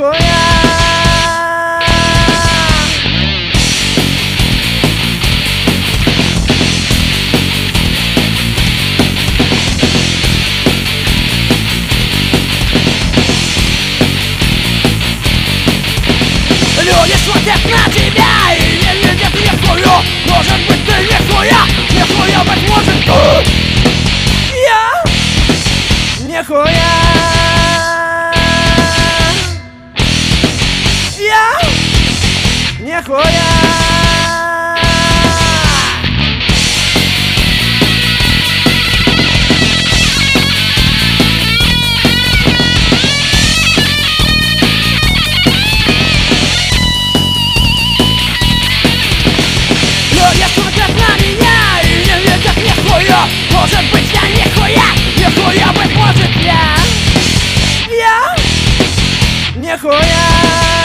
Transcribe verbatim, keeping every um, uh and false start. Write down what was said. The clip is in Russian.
нихуя. Люди смотрят на тебя и не видят нихую. Может быть ты нихуя, нихуя быть может тут. Я нихуя. Я нихуя. Люди смотрят на меня и не видят нихуя. Может быть я нихуя, нихуя быть может я. Я нихуя.